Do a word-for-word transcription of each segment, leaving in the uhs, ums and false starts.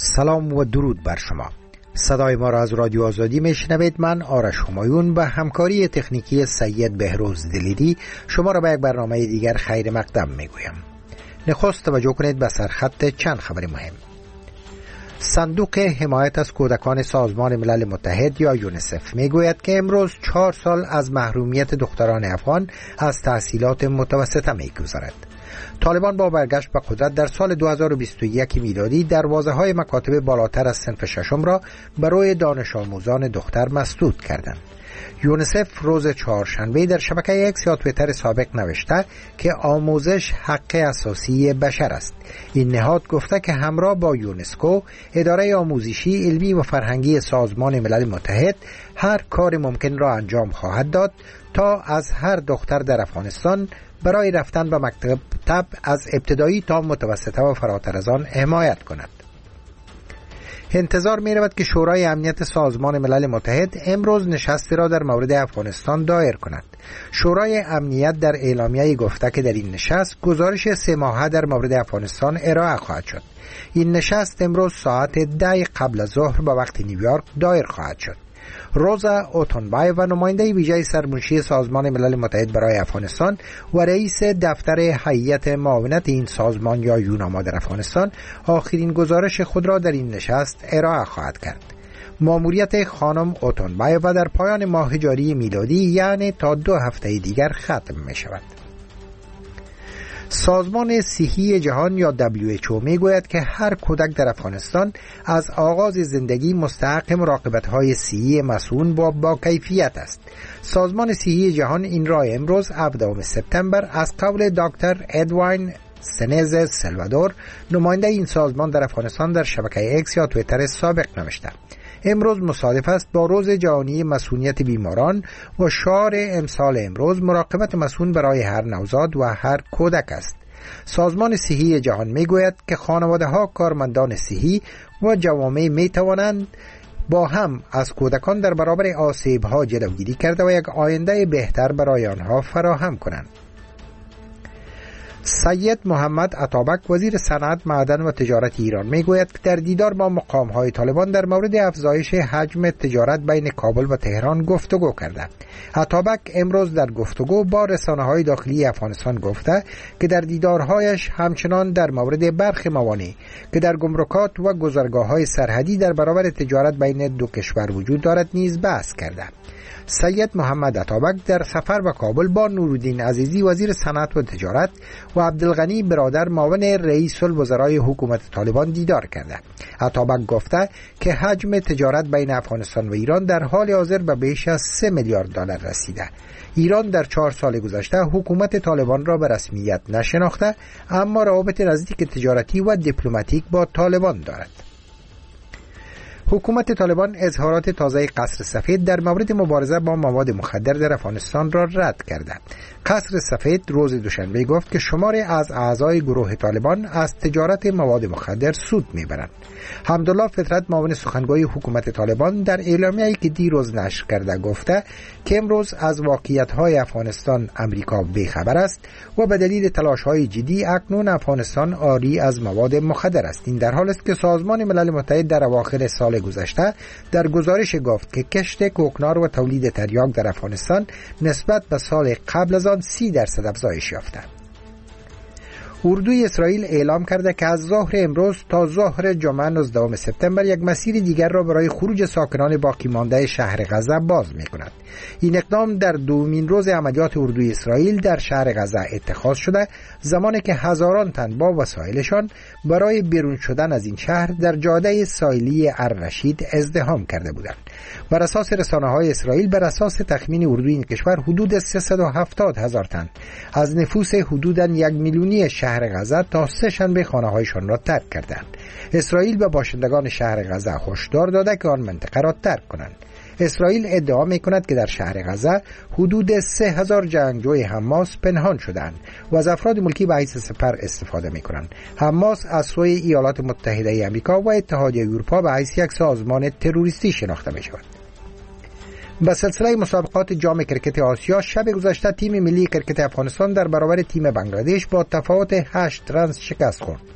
سلام و درود بر شما. صدای ما را از رادیو آزادی میشنوید. من آرش همایون به همکاری تکنیکی سید بهروز دلیری شما را به یک برنامه دیگر خیر مقدم میگویم. نخست توجه کنید به سرخط چند خبر مهم. صندوق حمایت از کودکان سازمان ملل متحد یا یونیسف میگوید که امروز چهار سال از محرومیت دختران افغان از تحصیلات متوسطه میگذرد. طالبان با برگشت به قدرت در سال دو هزار و بیست و یک میلادی دروازه‌های مکاتب بالاتر از صنف ششم را برای دانش آموزان دختر مسدود کردند. یونیسف روز چهارشنبه در شبکه اکس یا توییتر سابق نوشته که آموزش حق اساسی بشر است. این نهاد گفته که همراه با یونسکو، اداره آموزشی، علمی و فرهنگی سازمان ملل متحد هر کار ممکن را انجام خواهد داد تا از هر دختر در افغانستان برای رفتن به مکتب از ابتدایی تا متوسطه و فراتر از آن حمایت کند. انتظار می رود که شورای امنیت سازمان ملل متحد امروز نشستی را در مورد افغانستان دایر کند. شورای امنیت در اعلامیه گفته که در این نشست گزارش سه ماهه در مورد افغانستان ارائه خواهد شد. این نشست امروز ساعت ده قبل از ظهر به وقت نیویورک دایر خواهد شد. روزا اوتونبای و نماینده ویژه سرمنشی سازمان ملل متحد برای افغانستان و رئیس دفتر هیئت معاونت این سازمان یا یوناما در افغانستان آخرین گزارش خود را در این نشست ارائه خواهد کرد. ماموریت خانم اوتونبای و در پایان ماه جاری میلادی یعنی تا دو هفته دیگر ختم می شود. سازمان صحی جهان یا دبلیو اچ او میگوید که هر کودک در افغانستان از آغاز زندگی مستحق مراقبت‌های صحی مسئول با با کیفیت است. سازمان صحی جهان این را امروز هفدهم سپتامبر از قول دکتر ادوین سنز سلوادور، نماینده این سازمان در افغانستان، در شبکه اکس یا توییتر سابق نوشته. امروز مصادف است با روز جهانی مسئولیت بیماران و شعار امسال امروز مراقبت مسئول برای هر نوزاد و هر کودک است. سازمان صحی جهان میگوید که خانواده ها، کارمندان صحی و جوامع می توانند با هم از کودکان در برابر آسیب ها جلوگیری کرده و یک آینده بهتر برای آنها فراهم کنند. سید محمد عطابک وزیر صنعت، معدن و تجارت ایران میگوید که در دیدار با مقام‌های طالبان در مورد افزایش حجم تجارت بین کابل و تهران گفتگو کرده. عطابک امروز در گفتگو با رسانه‌های داخلی افغانستان گفته که در دیدارهایش همچنان در مورد برخی موانع که در گمرکات و گذرگاه‌های سرحدی در برابر تجارت بین دو کشور وجود دارد نیز بحث کرده. سید محمد عطابک در سفر به کابل با نورالدین عزیزی وزیر صنعت و تجارت و عبدالغنی برادر معاون رئیس الوزرای حکومت طالبان دیدار کرده. عطابک گفته که حجم تجارت بین افغانستان و ایران در حال حاضر به بیش از سه میلیارد دلار رسیده. ایران در چهار سال گذشته حکومت طالبان را به رسمیت نشناخته، اما روابط نزدیک تجارتی و دیپلماتیک با طالبان دارد. حکومت طالبان اظهارات تازه قصر سفید در مورد مبارزه با مواد مخدر در افغانستان را رد کرده. قصر سفید روز دوشنبه گفت که شماری از اعضای گروه طالبان از تجارت مواد مخدر سود میبرند. حمدالله فطرت، معاون سخنگوی حکومت طالبان، در اعلامیه‌ای که دیروز نشر کرده گفته که امروز از واقعیت‌های افغانستان امریکا بیخبر است و به دلیل تلاش‌های جدی اکنون افغانستان عاری از مواد مخدر است. این در حالی است که سازمان ملل متحد در اواخر سال گذشته در گزارش گفت که کشت کوکنار و تولید تریاک در افغانستان نسبت به سال قبل از آن سی درصد افزایش یافته. اردوی اسرائیل اعلام کرده که از ظهر امروز تا ظهر جمعه نوزدهم سپتامبر یک مسیر دیگر را برای خروج ساکنان باقی مانده شهر غزه باز می کند. این اقدام در دومین روز عملیات اردوی اسرائیل در شهر غزه اتخاذ شده، زمانی که هزاران تن با وسایلشان برای بیرون شدن از این شهر در جاده ساحلی الرشید ازدحام کرده بودند. بر اساس رسانه‌های اسرائیل، بر اساس تخمین اردوی این کشور حدود سیصد و هفتاد هزار تن از نفوس حدوداً یک میلیونی شهر غزه تا سه شنبه خانه‌هایشان را ترک کردند. اسرائیل به باشندگان شهر غزه هشدار داده که آن منطقه را ترک کنند. اسرائیل ادعا می‌کند که در شهر غزه حدود سه هزار جنگجوی حماس پنهان شدند و از افراد ملکی به حیث سپر استفاده می‌کنند. حماس از سوی ایالات متحده آمریکا و اتحادیه اروپا به حیث یک سازمان تروریستی شناخته می‌شود. به سلسله مسابقات جام کرکت آسیا شب گذشته تیم ملی کرکت افغانستان در برابر تیم بنگلادش با تفاوت هشت رنز شکست خورد.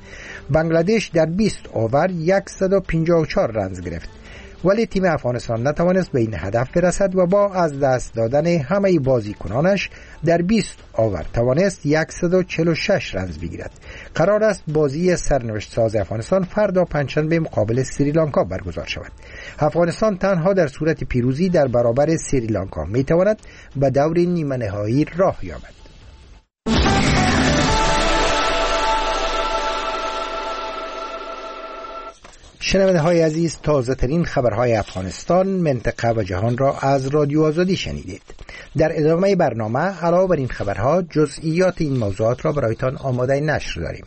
بنگلادش در بیست اوور صد و پنجاه و چهار رنز گرفت، ولی تیم افغانستان نتوانست به این هدف برسد و با از دست دادن همه بازیکنانش در بیست اوور توانست صد و چهل و شش رنز بگیرد. قرار است بازی سرنوشت ساز افغانستان فردا پنجشنبه مقابل سریلانکا برگزار شود. افغانستان تنها در صورت پیروزی در برابر سریلانکا می تواند به دور نیمه نهایی راه یابد. شنونده های عزیز، تازه ترین خبرهای افغانستان، منطقه و جهان را از رادیو آزادی شنیدید. در ادامه برنامه علاوه بر این خبرها جزئیات این موضوعات را برایتان آماده نشر داریم.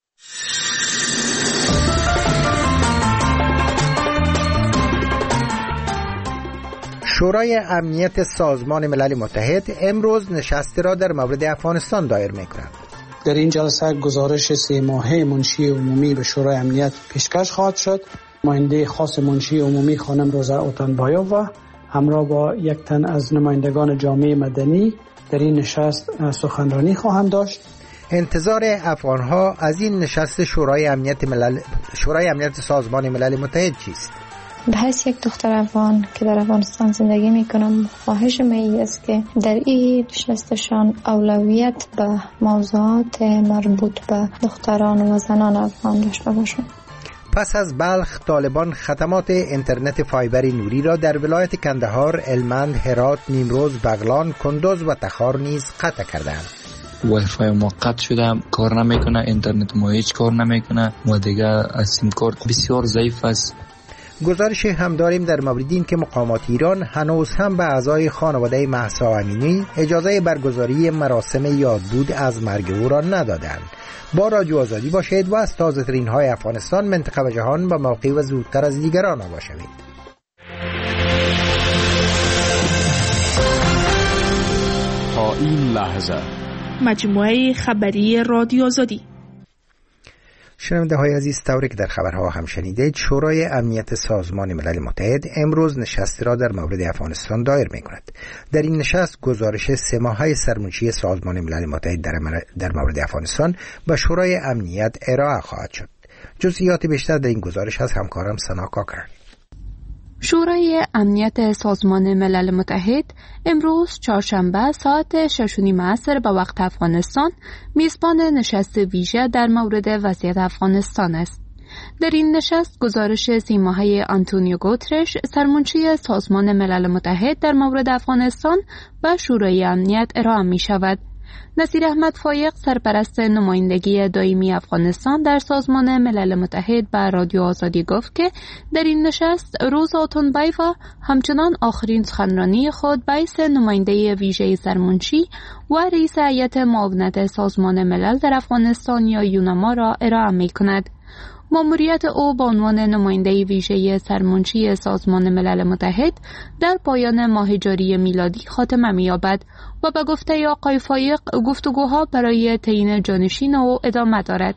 شورای امنیت سازمان ملل متحد امروز نشستی را در مورد افغانستان دایر می‌کند. در این جلسه گزارش سه ماهه منشی عمومی به شورای امنیت پیشکش خواهد شد. نماینده خاص منشی عمومی خانم روزا اوتانبایووا همراه با یک تن از نمایندگان جامعه مدنی در این نشست سخنرانی خواهند داشت. انتظار افغان‌ها از این نشست شورای امنیت ملل شورای امنیت سازمان ملل متحد چیست؟ به حیث یک دختر افغان که در افغانستان زندگی میکنم، خواهش من است که در این نشستشان اولویت به موضوعات مربوط به دختران و زنان افغان داشته باشند. پس از بلخ، طالبان خدمات اینترنت فایبر نوری را در ولایت کندهار، هلمند، هرات، نیمروز، بغلان، کندوز و تخار نیز قطع کردند. وای فای ما قطع شده، کار نمیکنه، اینترنت ما هیچ کار نمیکنه و دیگه سیم کارت بسیار ضعیف است. گزارش هم داریم در مورد این که مقامات ایران هنوز هم به اعضای خانواده مهسا امینی اجازه برگزاری مراسم یادبود از مرگ او را ندادند. با رادیو آزادی باشید و از تازه ترین های افغانستان، منطقه و جهان با موقع و زودتر از دیگران آگاه شوید. تا این لحظه مجموعه خبری رادیو آزادی. شنونده های عزیز، طوری که در خبرها هم شنیدید، شورای امنیت سازمان ملل متحد امروز نشستی را در مورد افغانستان دایر می کند. در این نشست گزارش سه ماهه سرمنشی سازمان ملل متحد در مورد افغانستان به شورای امنیت ارائه خواهد شد. جزئیات بیشتر در این گزارش از همکارم سنا کاکر. شورای امنیت سازمان ملل متحد امروز چهارشنبه ساعت شش و نیم عصر به وقت افغانستان میزبان نشست ویژه در مورد وضعیت افغانستان است. در این نشست گزارش سی ماهه آنتونیو گوترش، سرمنشی سازمان ملل متحد در مورد افغانستان به شورای امنیت ارائه می شود. نصیر احمد فایق، سرپرست نمایندگی دائمی افغانستان در سازمان ملل متحد، به رادیو آزادی گفت که در این نشست روزا اوتانبایووا همچنان آخرین سخنرانی خود به حیث نماینده ویژه سرمنشی و رئیس هیئت معاونت سازمان ملل در افغانستان یا یوناما را ارائه می کند. ماموریت او به عنوان نماینده ویژه سرمنشی سازمان ملل متحد در پایان ماه جاری میلادی خاتمه می‌یابد و به گفته آقای فایق گفتگوها برای تعیین جانشین او ادامه دارد.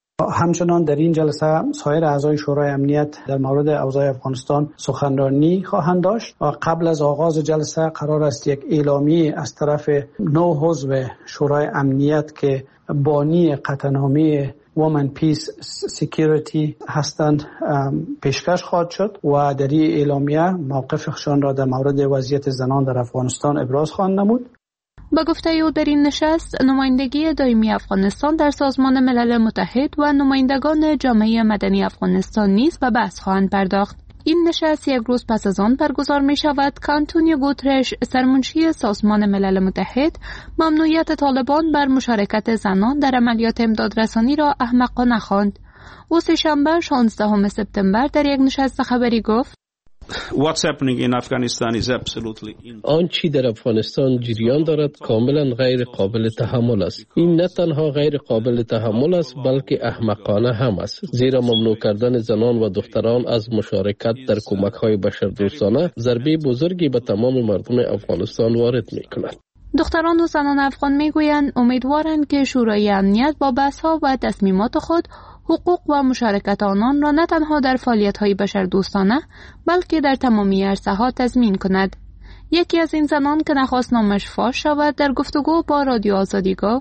همچنان در این جلسه سایر اعضای شورای امنیت در مورد اوضاع افغانستان سخنرانی خواهند داشت و قبل از آغاز جلسه قرار است یک اعلامیه از طرف نه عضو شورای امنیت که بانی قطعنامه Women Peace Security هستند پیشکش خواهد شد و در این اعلامیه موقفشان را در مورد وضعیت زنان در افغانستان ابراز خواهند نمود. با گفته او در این نشست نمایندگی دائمی افغانستان در سازمان ملل متحد و نمایندگان جامعه مدنی افغانستان نیز به بحث خواهند پرداخت. این نشست یک روز پس از آن برگزار می شود که آنتونیو گوترش، سرمنشی سازمان ملل متحد، ممنوعیت طالبان بر مشارکت زنان در عملیات امدادرسانی را احمقانه خواند. او سه‌شنبه شانزدهم سپتامبر در یک نشست خبری گفت: What's happening in Afghanistan is absolutely آنچه در افغانستان جریان دارد کاملا غیر قابل تحمل است. این نه تنها غیر قابل تحمل است بلکه احمقانه هم است، زیرا ممنوع کردن زنان و دختران از مشارکت در کمک‌های بشردوستانه ضربه بزرگی به تمام مردم افغانستان وارد می‌کند. دختران و زنان افغان میگویند امیدوارند که شورای امنیت با بحث‌ها و تصمیمات خود حقوق و مشارکت آنان را نه تنها در فعالیت‌های بشردوستانه بلکه در تمامی عرصه‌ها تضمین کند. یکی از این زنان که نخواست نامش فاش شود در گفتگو با رادیو آزادی گفت: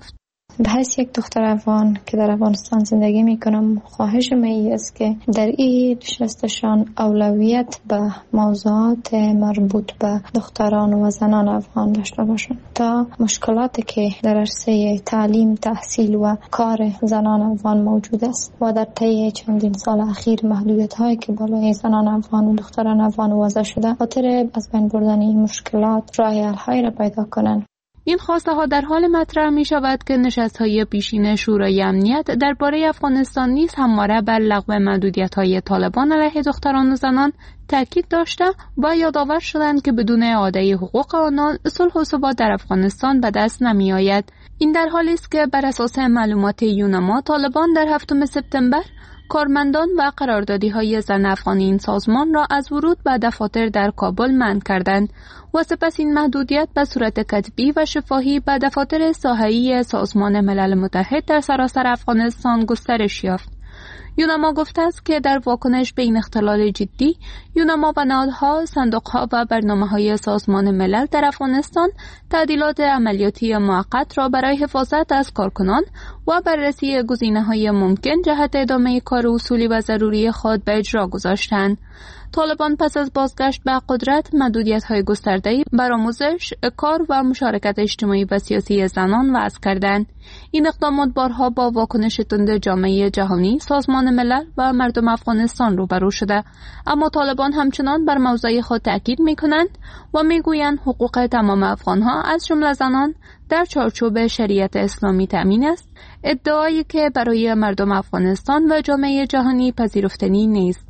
به حیث یک دختر افغان که در افغانستان زندگی میکنم، خواهش من است که در این نشستشان اولویت به موضوعات مربوط به دختران و زنان افغان داشته باشند تا مشکلاتی که در عرصه تعلیم، تحصیل و کار زنان افغان موجود است و در طی چندین سال اخیر محدودیت هایی که بالای زنان افغان و دختران افغان وضع شده، خاطر از بین بردن این مشکلات راه حل هایی را پیدا کنند. این خواسته ها در حال مطرح می شود که نشست های پیشین شورای امنیت درباره افغانستان نیز همواره بر لغو محدودیت های طالبان علیه دختران و زنان تاکید داشته و یادآور شدند که بدون اعاده حقوق آنان صلح و ثبات در افغانستان به دست نمی آید. این در حالی است که بر اساس معلومات یونما، طالبان در هفتم سپتامبر کارمندان و قراردادی های زن افغان این سازمان را از ورود به دفاتر در کابل منع کردند و سپس این محدودیت به صورت کتبی و شفاهی به دفاتر ساحه‌ای سازمان ملل متحد در سراسر افغانستان گسترش یافت. یونما گفته است که در واکنش به این اختلال جدی، یونما و نهادها، صندوقها و برنامه‌های سازمان ملل در افغانستان تعدیلات عملیاتی موقت را برای حفاظت از کارکنان و بررسی گزینه‌های ممکن جهت ادامه کار اصولی و ضروری خود به اجرا گذاشتند. طالبان پس از بازگشت به قدرت محدودیت‌های گسترده‌ای بر آموزش، کار و مشارکت اجتماعی و سیاسی زنان وضع کردند. این اقدامات بارها با واکنش تند جامعه جهانی، سازمان ملل و مردم افغانستان روبرو شده، اما طالبان همچنان بر موضع خود تاکید می‌کنند و می‌گویند حقوق تمام افغان‌ها از جمله زنان در چارچوب شریعت اسلامی تامین است، ادعایی که برای مردم افغانستان و جامعه جهانی پذیرفتنی نیست.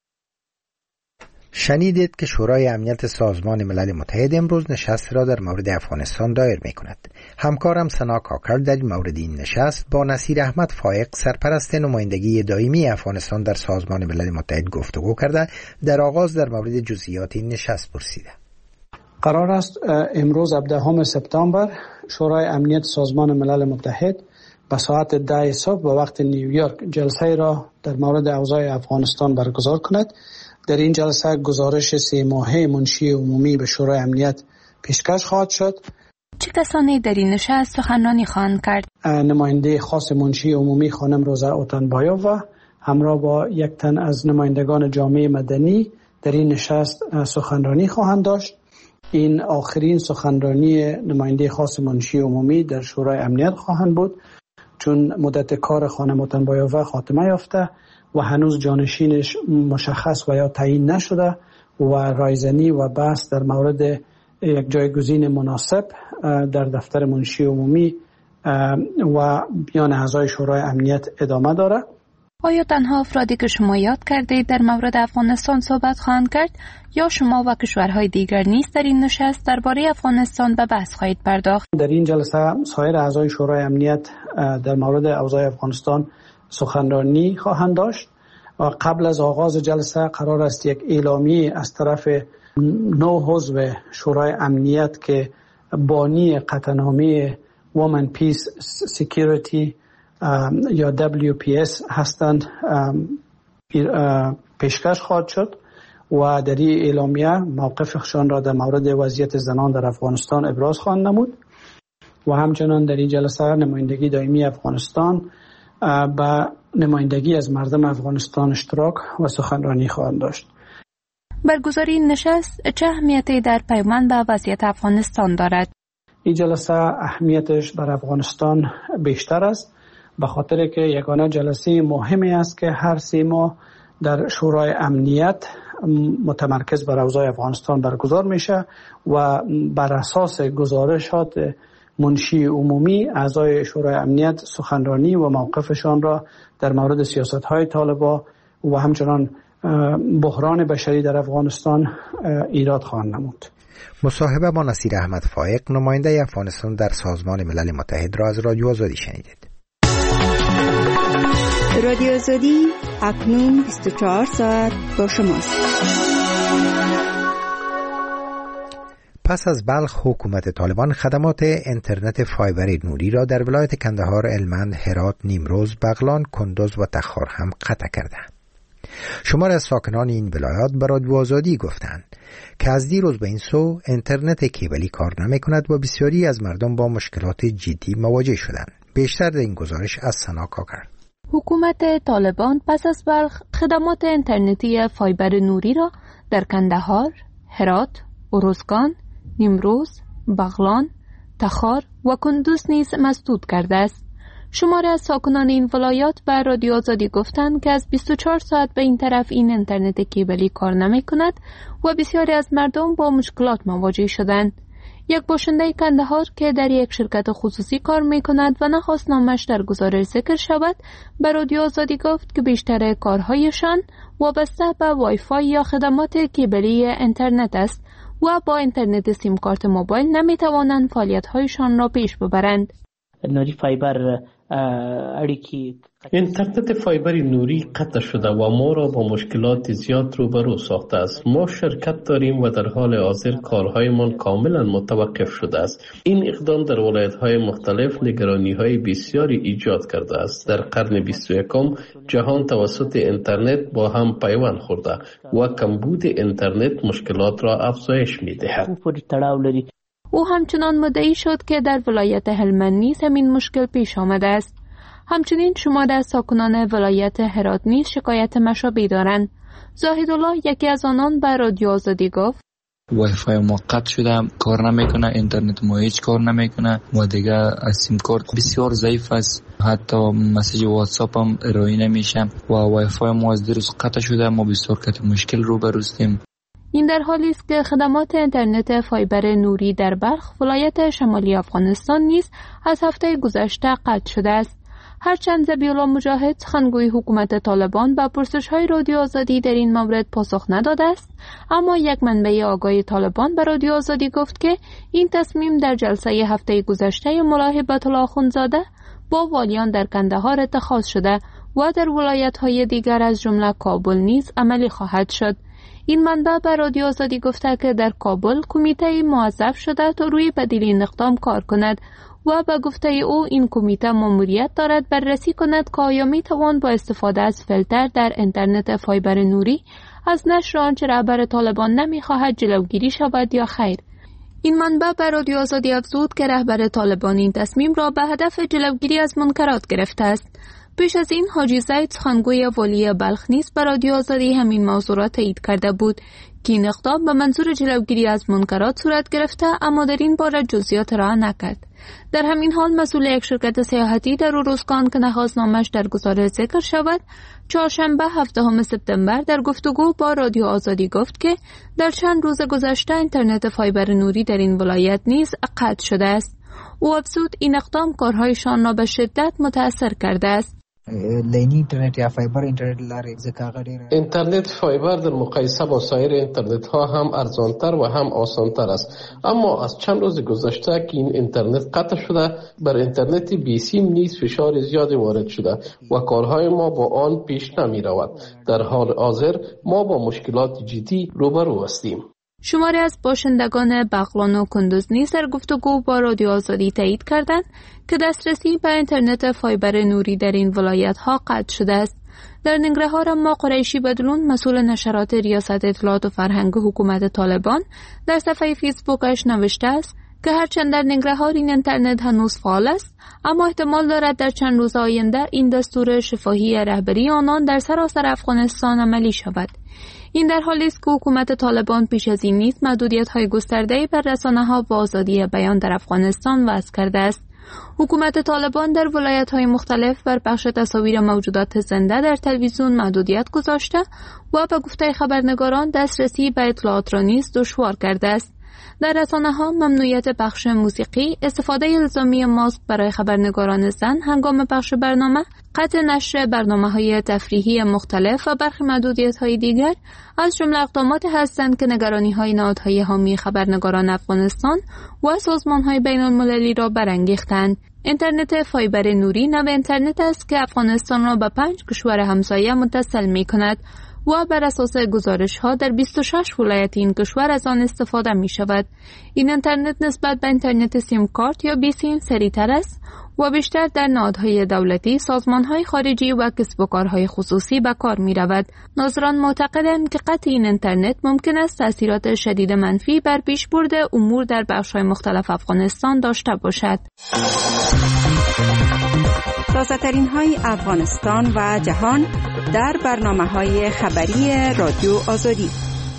شنیدید که شورای امنیت سازمان ملل متحد امروز نشست را در مورد افغانستان دایر می کند. همکارم سنا کاکر در مورد این نشست با نصیر احمد فائق، سرپرست نمایندگی دائمی افغانستان در سازمان ملل متحد گفتگو کرده. در آغاز در مورد جزئیات این نشست پرسیده. قرار است امروز هفدهم سپتامبر شورای امنیت سازمان ملل متحد به ساعت ده صبح به وقت نیویورک جلسه را در مورد اوضاع افغانستان برگزار کند. در این جلسه گزارش سه ماهه منشی عمومی به شورای امنیت پیشکش خواهد شد. چه کسانی در این نشست سخنرانی خواهند کرد؟ نماینده خاص منشی عمومی خانم روزا اوتنبایووا همراه با یک تن از نمایندگان جامعه مدنی در این نشست سخنرانی خواهند داشت. این آخرین سخنرانی نماینده خاص منشی عمومی در شورای امنیت خواهند بود، چون مدت کار خانم اوتنبایووا خاتمه یافته و هنوز جانشینش مشخص و یا تعیین نشده و رایزنی و بحث در مورد یک جایگزین مناسب در دفتر منشی عمومی و بیان اعضای شورای امنیت ادامه داره. آیا تنها افرادی که شما یاد کردید در مورد افغانستان صحبت خواهند کرد یا شما و کشورهای دیگر نیز در این نشست درباره افغانستان به بحث خواهید پرداخت؟ در این جلسه سایر اعضای شورای امنیت در مورد اوضاع افغانستان سخنرانی خواهند داشت و قبل از آغاز جلسه قرار است یک اعلامیه از طرف نو عضو شورای امنیت که بانی قطعنامه Women Peace Security یا دبلیو پی اس هستند پیشکش خواهد شد و در این اعلامیه موقفشان را در مورد وضعیت زنان در افغانستان ابراز خواهند نمود و همچنان در این جلسه نمایندگی دائمی افغانستان با نمایندگی از مردم افغانستان اشتراک و سخنرانی خواهند داشت. برگزاری این نشست چه اهمیتی در پیوند به وضعیت افغانستان دارد؟ این جلسه اهمیتش بر افغانستان بیشتر است، به خاطر که یگانه جلسه مهمی است که هر سه ماه در شورای امنیت متمرکز بر اوضاع افغانستان برگزار میشه و بر اساس گزارشات منشی عمومی اعضای شورای امنیت سخنرانی و موقفشان را در مورد سیاست‌های طالبان و همچنان بحران بشری در افغانستان ایراد خواهند نمود. مصاحبه با نصیر احمد فائق، نماینده افغانستان در سازمان ملل متحد را از رادیو آزادی شنیدید. رادیو آزادی اکنون بیست و چهار ساعت با شماست. پس از بلخ، حکومت طالبان خدمات اینترنت فایبر نوری را در ولایت کندهار، هلمند، هرات، نیمروز، بغلان، کندوز و تخار هم قطع کردند. شمار از ساکنان این ولایات به رادیو آزادی گفتند که از دیروز به این سو اینترنت کیبلی کار نمی کند و بسیاری از مردم با مشکلات جدی مواجه شدند. بیشتر در این گزارش از سنا کاکر. حکومت طالبان پس از بلخ خدمات اینترنتی فایبر نوری را در کندهار، هرات، ارزگان، نیمروز، بغلان، تخار و کندوز نیز مسدود کرده است. شماری از ساکنان این ولایات به رادیو آزادی گفتند که از بیست و چهار ساعت به این طرف این اینترنت کیبلی کار نمی کند و بسیاری از مردم با مشکلات مواجه شدند. یک باشنده کندهار که در یک شرکت خصوصی کار می کند و نخواست نامش در گزارش ذکر شود، به رادیو آزادی گفت که بیشتر کارهایشان وابسته به وای فای یا خدمات کیبلی اینترنت است و با اینترنت سیم کارت موبایل نمی توانند فعالیت‌هایشان را پیش ببرند. نوری فایبر اړیکی اینترنت فایبر نوری قطع شده و ما را با مشکلات زیاد روبرو ساخته است. ما شرکت داریم و در حال حاضر کارهایمان کاملا متوقف شده است. این اقدام در ولایت‌های مختلف نگرانی‌های بسیاری ایجاد کرده است. در قرن بیست و یکم جهان توسط اینترنت با هم پیوند خورده و کمبود اینترنت مشکلات را افزایش می‌دهد. او همچنان مدعی شد که در ولایت هلمند نیز همین مشکل پیش آمده است. همچنین شماری از ساکنان ولایت هرات نیز شکایت مشابهی دارند. زاهدالله یکی از آنان به رادیو آزادی گفت وای فای ما قطع شده، کار نمیکنه، اینترنت ما هیچ کار نمیکنه و دیگه از سیم کارت بسیار ضعیف است، حتی مسیج واتساپ هم ارائه نمیشه و وای فای ما از دیروز قطع شده. ما بسیار کت مشکل روبروستیم. این در حالی است که خدمات اینترنت فایبر نوری در بلخ ولایت شمالی افغانستان نیز از هفته گذشته قطع شده است. هرچند ذبیح‌الله مجاهد سخنگوی حکومت طالبان به پرسش‌های رادیو آزادی در این مورد پاسخ نداده است، اما یک منبع آگاهی طالبان به رادیو آزادی گفت که این تصمیم در جلسه هفته گذشته ملاحی بطل آخوندزاده با والیان در کندهار اتخاذ شده و در ولایت‌های دیگر از جمله کابل نیز عملی خواهد شد. این منبع به رادیو آزادی گفته که در کابل کمیته موظف شده تا روی بدیل این اقدام کار کند و به گفته او این کمیته مأموریت دارد بررسی کند که آیا می توان با استفاده از فیلتر در اینترنت فایبر نوری از نشر آنچه رهبر طالبان نمی خواهد جلوگیری شود یا خیر. این منبع به رادیو آزادی افزود که رهبر طالبان این تصمیم را به هدف جلوگیری از منکرات گرفته است. پیش از این حاجی زید سخنگوی والی بلخ نیز به رادیو آزادی همین موضوع را تایید کرده بود که این اقدام به منظور جلوگیری از منکرات صورت گرفته، اما در این باره جزئیات را نکرد. در همین حال مسئول یک شرکت سیاحتی در ارزگان که نخواست نامش در گزارش ذکر شود، چهارشنبه هفدهم سپتامبر در گفتگو با رادیو آزادی گفت که در چند روز گذشته اینترنت فایبر نوری در این ولایت نیز قطع شده است. او افزود این اقدام کارهایشان را به شدت متاثر کرده است. لینی اینترنت یا فایبر اینترنت لاره ځکه غیر اینترنت فایبر در مقایسه با سایر اینترنت ها هم ارزانتر و هم آسانتر است، اما از چند روز گذشته که این اینترنت قطع شده بر اینترنت بی سیم نیز فشار زیادی وارد شده و کارهای ما با آن پیش نمی رود. در حال حاضر ما با مشکلات جدی روبرو هستیم. شماری از باشندگان بغلان و کندوز نیز در گفتگو با رادیو آزادی تایید کردند که دسترسی به اینترنت فایبر نوری در این ولایت ها قطع شده است. در ننگرهار اما قریشی بدلون مسئول نشرات ریاست اطلاعات و فرهنگ حکومت طالبان در صفحه فیسبوکش نوشته است که هرچند در ننگرهار این اینترنت هنوز فعال است، اما احتمال دارد در چند روز آینده این دستور شفاهی رهبری آنان در سراسر افغانستان عملی شود. این در حالی است که حکومت طالبان پیش از این نیز محدودیت‌های گسترده‌ای بر رسانه‌ها و آزادی بیان در افغانستان وضع کرده است. حکومت طالبان در ولایت‌های مختلف بر پخش تصاویر موجودات زنده در تلویزیون محدودیت گذاشته و به گفته خبرنگاران دسترسی به اطلاعات را نیز دشوار کرده است. در رسانه‌ها ممنوعیت پخش موسیقی، استفاده الزامی ماسک برای خبرنگاران زن هنگام پخش برنامه، قطع نشر برنامه‌های تفریحی مختلف و برخی محدودیت‌های دیگر از جمله اقداماتی هستند که نگرانی‌های نهادهای حامی خبرنگاران افغانستان و سازمان‌های بین‌المللی را برانگیختند. اینترنت فایبر نوری نوع اینترنت است که افغانستان را به پنج کشور همسایه متصل می‌کند و بر اساس گزارش‌ها در بیست و شش ولایت این کشور از آن استفاده می‌شود. این اینترنت نسبت به اینترنت سیم کارت یا بی سیم سریع‌تر است و بیشتر در نهادهای دولتی، سازمان‌های خارجی و کسب و کارهای خصوصی به کار می‌رود. ناظران معتقدند که قطع این اینترنت ممکن است تأثیرات شدید منفی بر پیشبرد امور در بخش‌های مختلف افغانستان داشته باشد. تازه ترین های افغانستان و جهان در برنامه های خبری رادیو آزادی.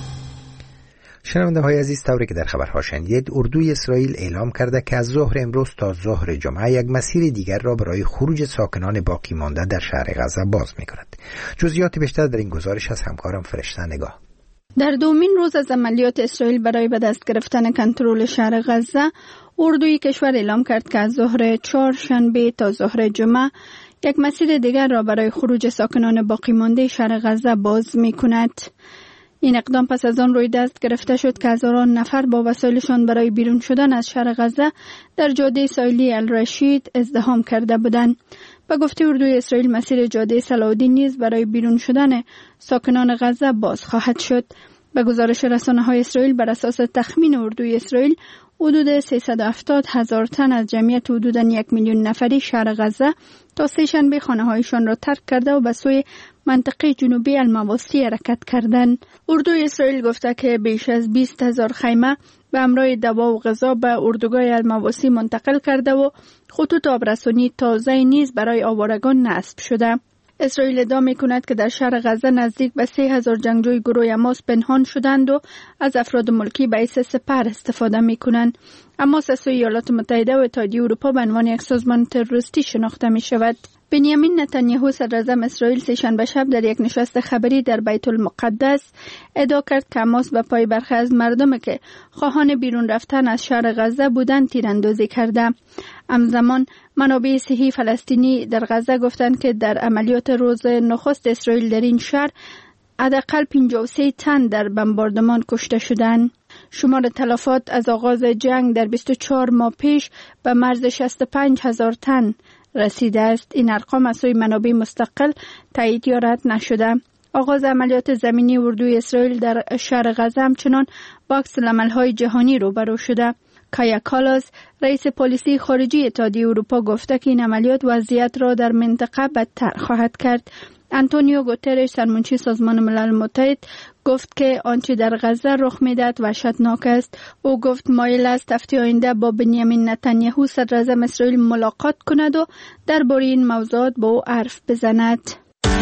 شنونده های عزیز، طوری که در خبرها شنیدید، اردوی اسرائیل اعلام کرده که از ظهر امروز تا ظهر جمعه یک مسیر دیگر را برای خروج ساکنان باقی مانده در شهر غزه باز می کند. جزئیات بیشتر در این گزارش از همکارم فرشته نگاه. در دومین روز از عملیات اسرائیل برای به دست گرفتن کنترل شهر غزه، اردوی کشور اعلام کرد که از ظهر چهارشنبه تا ظهر جمعه یک مسیر دیگر را برای خروج ساکنان باقی مانده شهر غزه باز می کند. این اقدام پس از آن روی دست گرفته شد که هزاران نفر با وسایلشان برای بیرون شدن از شهر غزه در جاده ساحلی الرشید ازدحام کرده بودند. به گفته اردوی اسرائیل، مسیر جاده صلاح‌الدین نیز برای بیرون شدن ساکنان غزه باز خواهد شد. به گزارش رسانه‌های اسرائیل، بر اساس تخمین اردوی اسرائیل، حدود سیصد و هفتاد هزار تن از جمعیت حدوداً یک میلیون نفری شهر غزه تا سه‌شنبه خانه‌هایشان را ترک کرده و به سوی منطقه جنوبی المواسی حرکت کردند. اردوی اسرائیل گفته که بیش از بیست هزار خیمه به همراه دوا و غذا به اردوگاه المواسی منتقل کرده و خطوط آبرسانی تازه نیز برای آوارگان نصب شده. اسرائیل ادعا می‌کند که در شهر غزه نزدیک به سه هزار جنگجوی گروه حماس پنهان شدند و از افراد ملکی به حیث سپر استفاده می‌کنند. حماس از سوی ایالات متحده و اتحادیه اروپا به عنوان یک سازمان تروریستی شناخته می‌شود. بنیامین نتانیاهو صدراعظم اسرائیل سه‌شنبه شب در یک نشست خبری در بیت المقدس ادعا کرد که حماس به پای برخی از مردمی که خواهان بیرون رفتن از شهر غزه بودند تیراندازی کرده. همزمان منابع صحی فلسطینی در غزه گفتند که در عملیات روز نخست اسرائیل در این شهر حداقل پنجاه و سه تن در بمباردمان کشته شدند. شمار تلفات از آغاز جنگ در بیست و چهار ماه پیش به مرز شصت و پنج هزار تن رسیده است. این ارقام از سوی منابع مستقل تایید یا رد نشده. آغاز عملیات زمینی اردوی اسرائیل در شهر غزه همچنان با عکس‌العمل‌های جهانی روبرو شده. کایا کالاس، رئیس پلیسی خارجی اتحادیه اروپا، گفته که این عملیات وضعیت را در منطقه بدتر خواهد کرد. آنتونیو گوترش، سرمنشی سازمان ملل متحد، گفت که آنچه در غزه رخ می‌دهد وحشتناک است. او گفت مایل است هفته آینده با بنیامین نتانیاهو صدراعظم اسرائیل ملاقات کند و درباره این موضوعات با او حرف بزند.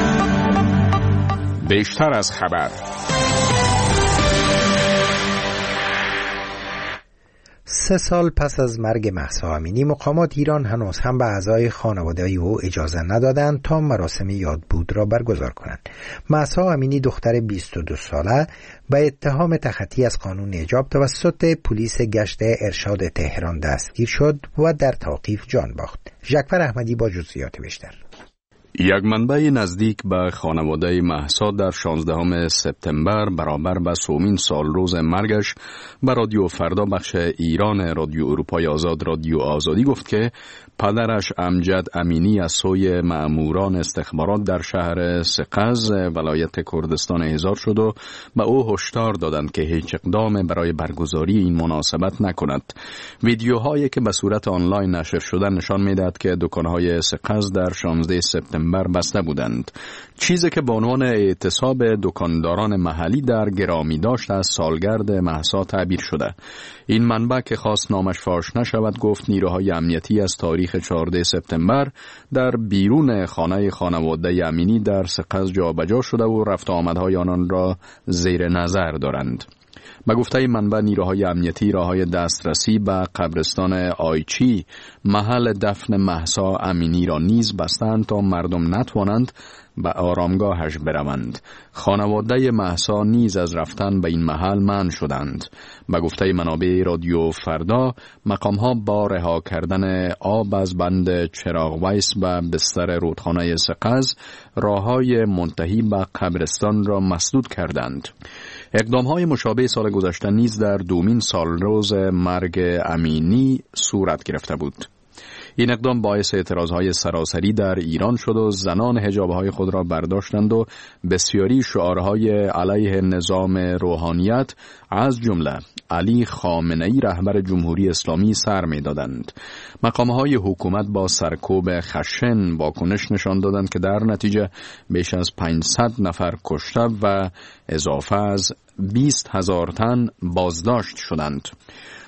بیشتر از خبر. سه سال پس از مرگ مهسا امینی، مقامات ایران هنوز هم به اعضای خانواده او اجازه ندادند تا مراسم یادبود را برگزار کنند. مهسا امینی دختر بیست و دو ساله به اتهام تخطی از قانون حجاب توسط پلیس گشت ارشاد تهران دستگیر شد و در توقیف جان باخت. ژکفر احمدی با جزئیات بیشتر. یک منبع نزدیک به خانواده مهسا در شانزدهم سپتامبر برابر به سومین سال روز مرگش به رادیو فردا بخش ایران رادیو اروپای آزاد رادیو آزادی گفت که پدرش امجد امینی از سوی مأموران استخبارات در شهر سقز ولایت کردستان احضار شد و به او هشدار دادند که هیچ اقدام برای برگزاری این مناسبت نکند. ویدیوهایی که به صورت آنلاین نشر شده نشان می‌دهد که دکان‌های سقز در شانزدهم سپتامبر بسته بودند، چیزی که به عنوان اعتصاب دکانداران محلی در گرامی داشت از سالگرد مهسا تعبیر شده. این منبع که خواست نامش فاش نشود گفت نیروهای امنیتی از تاریخ چهاردهم سپتامبر در بیرون خانه خانواده امینی در سقز جابجا شده و رفت آمدهای آنان را زیر نظر دارند. به گفته منبع نیروهای امنیتی راههای دسترسی به قبرستان آیچی محل دفن مهسا امینی را نیز بستند تا مردم نتوانند به آرامگاهش بروند. خانواده مهسا نیز از رفتن به این محل منع شدند. به گفته منابع رادیو فردا، مقام‌ها با رها کردن آب از بند چراغ ویس به بستر رودخانه سقز راههای منتهی به قبرستان را مسدود کردند. اقدام‌های مشابه سال گذشته نیز در دومین سال روز مرگ امینی صورت گرفته بود. این اقدام باعث اعتراضهای سراسری در ایران شد و زنان حجابهای خود را برداشتند و بسیاری شعارهای علیه نظام روحانیت از جمله علی خامنه‌ای رهبر جمهوری اسلامی سر می‌دادند. مقام‌های حکومت با سرکوب خشن واکنش نشان دادند که در نتیجه بیش از پانصد نفر کشته و اضافه از بیست هزار تن بازداشت شدند.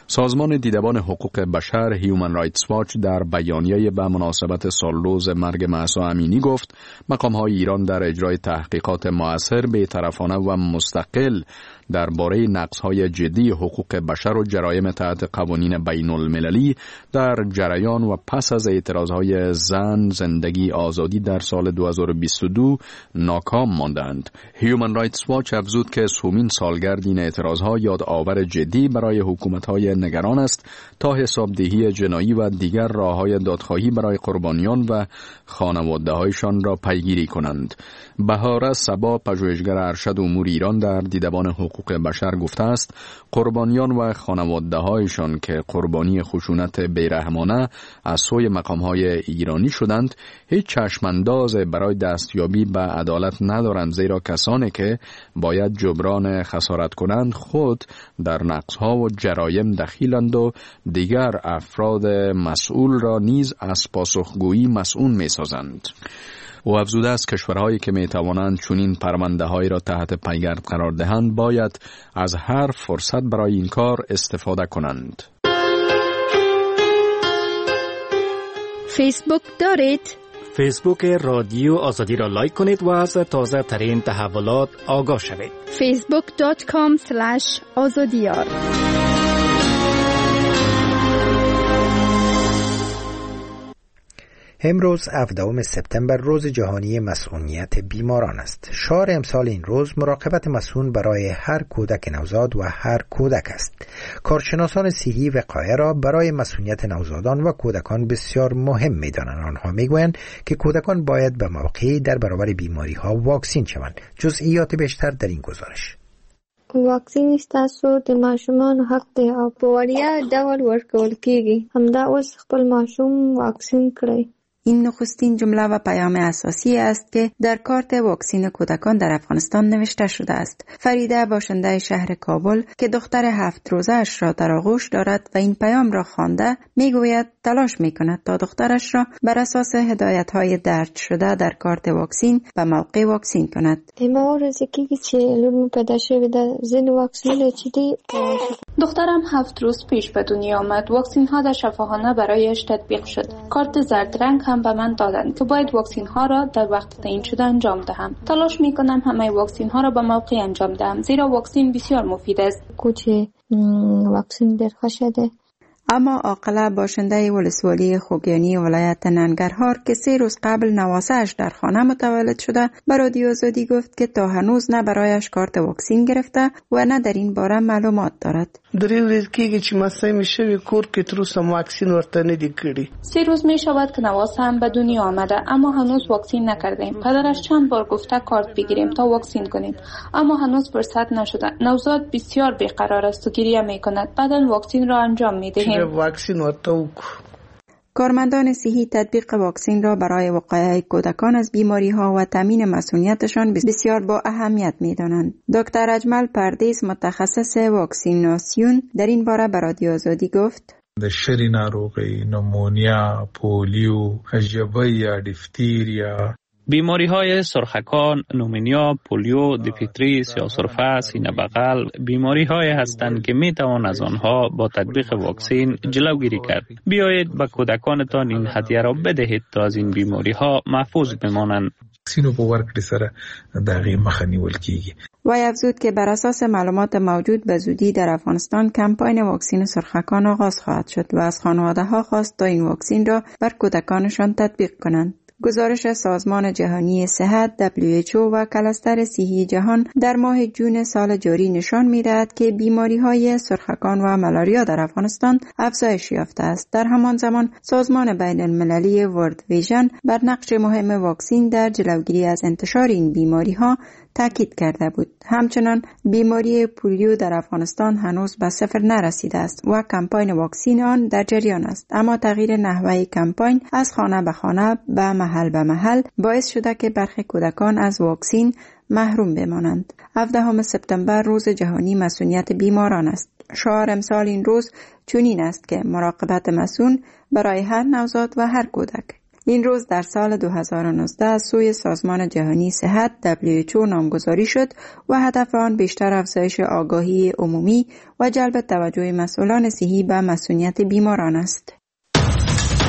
سازمان دیدبان حقوق بشر هیومن رایتس واچ در بیانیه به مناسبت سالروز مرگ مهسا امینی گفت مقام‌های ایران در اجرای تحقیقات مؤثر، بی‌طرفانه و مستقل درباره نقض‌های جدی حقوق بشر و جرایم تحت قوانین بین المللی در جریان و پس از اعتراضهای زن، زندگی، آزادی در سال دو هزار و بیست و دو ناکام ماندند. هیومن رایتس واچ افزود که سومین سالگرد این اعتراضها یادآور جدی برای حکومت‌های نگران است تا حسابدهی جنایی و دیگر راه‌های دادخواهی برای قربانیان و خانواده‌هایشان را پیگیری کنند. بهاره صبا، پژوهشگر ارشد امور ایران در دیدبان حقوق بشر گفته است قربانیان و خانواده‌هایشان که قربانی خشونت بیرحمانه از سوی مقام‌های ایرانی شدند هیچ چشمانداز برای دستیابی به عدالت ندارند، زیرا کسانی که باید جبران خسارت کنند خود در نقض‌ها و جرایم دخیلند و دیگر افراد مسئول را نیز از پاسخگویی مسئول می‌سازند. او افزوده است کشورهایی که می‌توانند چنین پرونده‌هایی را تحت پیگرد قرار دهند باید از هر فرصت برای این کار استفاده کنند. فیسبوک دارید؟ فیسبوک رادیو آزادی را لایک کنید و از تازه ترین تحولات آگاه شوید. فیسبوک دات کام اسلش آزادیار. امروز هفدهم سپتامبر روز جهانی مسئولیت بیماران است. شعار امسال این روز مراقبت مسئول برای هر کودک نوزاد و هر کودک است. کارشناسان صحی وقایه را برای مسئولیت نوزادان و کودکان بسیار مهم می‌دانند. آنها می‌گویند که کودکان باید به موقع در برابر بیماری‌ها واکسین شوند. جزئیات بیشتر در این گزارش. واکسین ستاسو د ماشومان حق دی او په وړیا ډول ورکول کیږي. همدا اوس خپل ماشوم واکسین کړئ. این نخستین جمله و پیام اساسی است که در کارت واکسین کودکان در افغانستان نوشته شده است. فریده باشنده شهر کابل که دختر هفت روزه اش را در آغوش دارد و این پیام را خوانده میگوید تلاش میکند تا دخترش را بر اساس هدایت های درج شده در کارت واکسین به موقع واکسین کند. ما ورزکی چې لور پیدا شوی د زین واکسین چې دی دخترم هفت روز پیش به دنیا آمد. واکسین ها در شفاخانه برایش تطبیق شد. کارت زرد رنگ هم به من دادند که باید واکسین ها را در وقت تعیین شده انجام دهم. تلاش می کنم همه واکسین ها را به موقع انجام دهم زیرا واکسین بسیار مفید است. کوچه واکسین در خشده. اما عاقله باشنده ولسوالی خوگیانی ولایت ننگرهار که سه روز قبل نواسه‌اش در خانه متولد شده به رادیو آزادی گفت که تا هنوز نه برایش کارت واکسین گرفته و نه در این باره معلومات دارد. درې ورځې کېږي چې ماسه مې شوی کور کې تر اوسه واکسین ورته نه دی کړی. سه روز می شود که نواسه هم به دنیا آمده اما هنوز واکسین نکردیم. پدرش چند بار گفته کارت بگیریم تا واکسین کنیم اما هنوز فرصت نشده. نوزاد بسیار بیقرار است و گریه میکند. بعداً واکسین را انجام میدهیم. واکسین ورته وکړو. کارمندان صحی تطبیق واکسین را برای وقایع کودکان از بیماری ها و تامین مسئولیتشان بسیار با اهمیت می دانند. دکتر اجمل پردیس متخصص واکسیناسیون در این باره به رادیو آزادی گفت: د شری ناروغی، نمونیا، پولیو، ژبه یا دیفتریا، بیماری های سرخکان، نومونیا، پولیو، دیفتری، سیاه‌سرفه، سینه بغل بیماری های هستند که می توان از آنها با تطبیق واکسین جلوگیری کرد. بیایید به کودکانتان این هدیه را بدهید تا از این بیماری ها محفوظ بمانند. واکسینو په ورکړې سره د هغې مخه نیول کیږي. وی افزود که بر اساس معلومات موجود به زودی در افغانستان کمپاین واکسین سرخکان آغاز خواهد شد و از خانواده ها خواست تا این واکسین را بر کودکانشان تطبیق کنند. گزارش سازمان جهانی صحت دبلیو اچ او و کلستر صحی جهان در ماه جون سال جاری نشان می‌دهد که بیماری‌های سرخکان و ملاریا در افغانستان افزایش یافته است. در همان زمان سازمان بین المللی ورلد ویژن بر نقش مهم واکسین در جلوگیری از انتشار این بیماری‌ها تاکید کرده بود. همچنان بیماری پولیو در افغانستان هنوز به صفر نرسیده است و کمپاین واکسین آن در جریان است، اما تغییر نحوه کمپاین از خانه به خانه به محل به محل باعث شده که برخی کودکان از واکسین محروم بمانند. هفدهم سپتامبر روز جهانی مسئولیت بیماران است. شعار امسال این روز چنین است که مراقبت مسئول برای هر نوزاد و هر کودک. این روز در سال دو هزار و نوزده از سوی سازمان جهانی صحت دبلیو اچ او نامگذاری شد و هدف آن بیشتر افزایش آگاهی عمومی و جلب توجه مسئولان صحی به مسئولیت بیماران است.